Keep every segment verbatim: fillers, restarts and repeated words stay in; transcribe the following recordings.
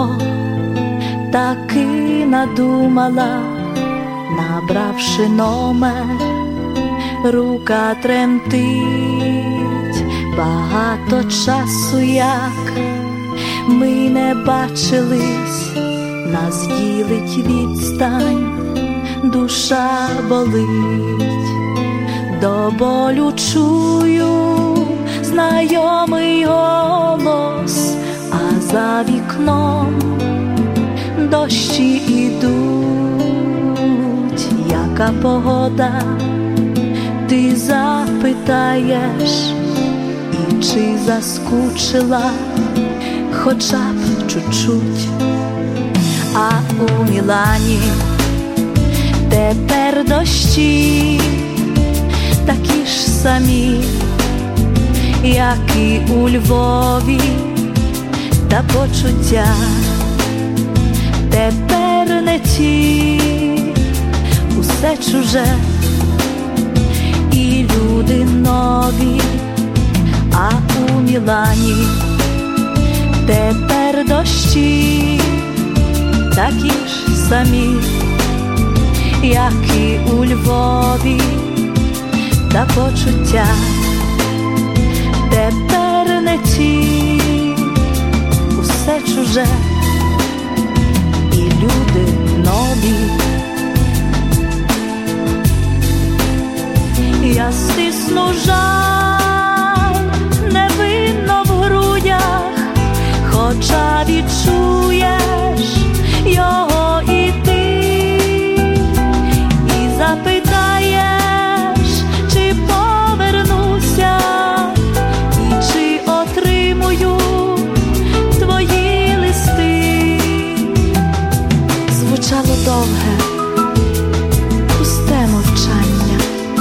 того таки надумала, набравши номер, рука тремтить. Багато часу, як ми не бачились, нас ділить відстань, душа болить. До болю чую знайомий голос, а за вікном дощі ідуть. Яка погода, ти запитаєш, і чи заскучила хоча б чуть-чуть. А у Мілані тепер дощі такі ж самі, як і у Львові, та почуття тепер не ті, усе чуже і люди нові. А у Мілані тепер дощі такі ж самі, як і у Львові, та почуття тепер не ті, усе чуже і люди нові. Я стисну жаль невинно в грудях, хоча відчуєш його і ти, і запитаєш, чи повернуся, і чи отримую твої листи. Звучало довге, пусте мовчання,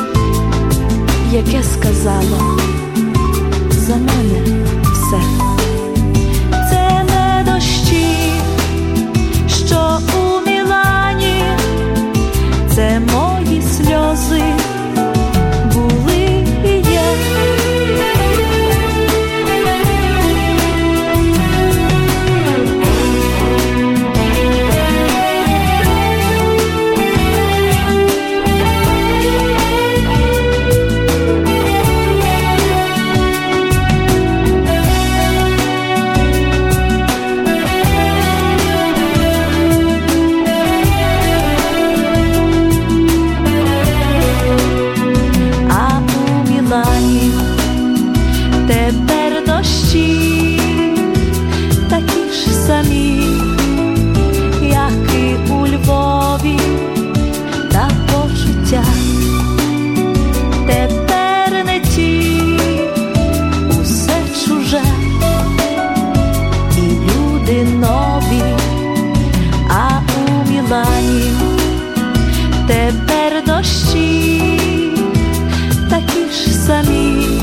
яке сказало за мене все. Це не дощі, що у Мілані, це мої сльози були і є. Тепер дощі такі ж самі, як і у Львові, та почуття тепер не ті, усе чуже і люди нові. А у Мілані тепер дощі такі ж самі,